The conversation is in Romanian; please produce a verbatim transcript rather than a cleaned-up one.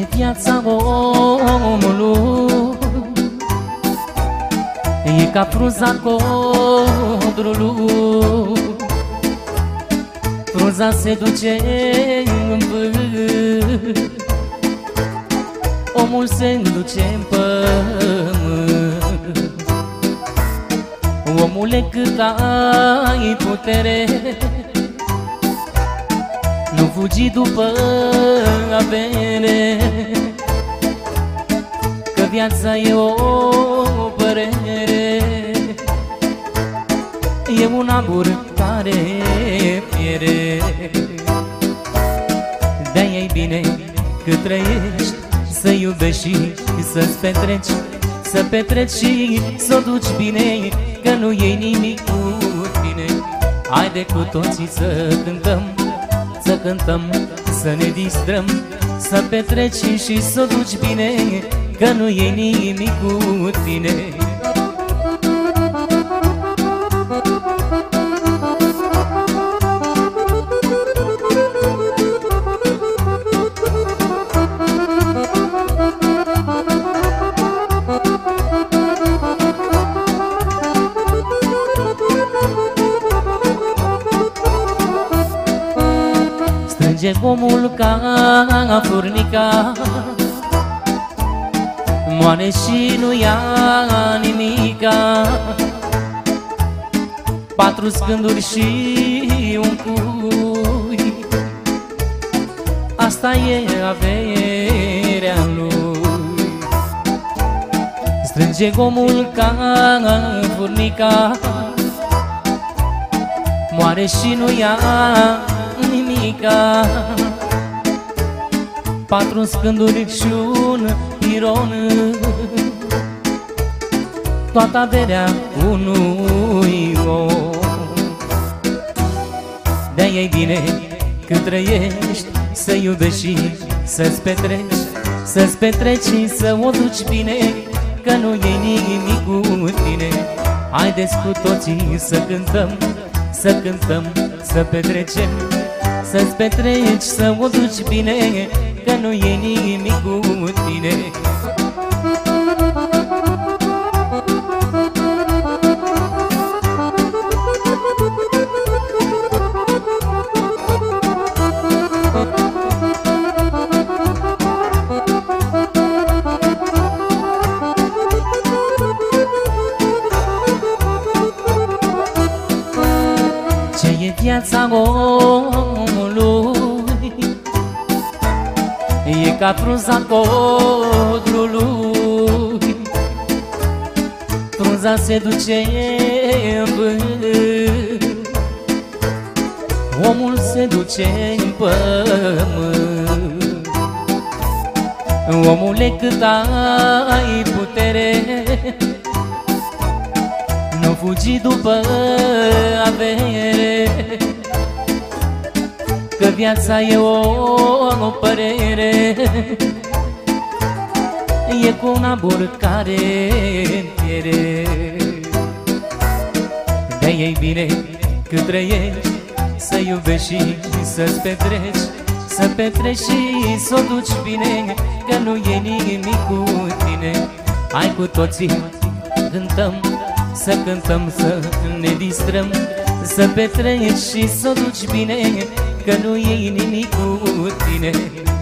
e viața omului, e ca frunza codrului. Frunza se duce în vânt, omul se duce în pământ. Omule, cât ai putere, nu fugi după avere, că viața e o părere, e un abur care pierde. De-aia-i bine cât trăiești să iubești și să-ți petreci, să petreci și să o duci bine, că nu iei nimic cu tine. Haide cu toții să cântăm, să cântăm, să ne distrăm, să petreci și să o duci bine, că nu iei nimic cu tine. Strânge omul ca furnica, moare și nu ia nimica. Patru scânduri și un cui, asta e averea lui. Strânge omul ca furnica, moare și nu ia nimica. Patru scânduri și un piron, toată averea unui om. De-aia-i bine cât trăiești să iubești și să-ți petreci, să-ți petreci și să o duci bine, că nu iei nimic cu tine. Haideți cu toții să cântăm, să cântăm, să petrecem, să-ți petreci, să o duci bine, că nu e nimic cu tine. Ce e viața omului, e ca frunza codrului. Frunza se duce în vânt, omul se duce în pământ. Omule, cât ai putere, nu fugi după avere, că viața e o, o părere, e cu un abur care pierde. De-aia-i bine cât trăiești să iubești și să-ți petreci, să petreci și să o duci bine, că nu e nimic cu tine. Hai cu toții cântăm, să cântăm, să ne distrăm, să petreci și să o duci bine, că nu iei nimic cu tine.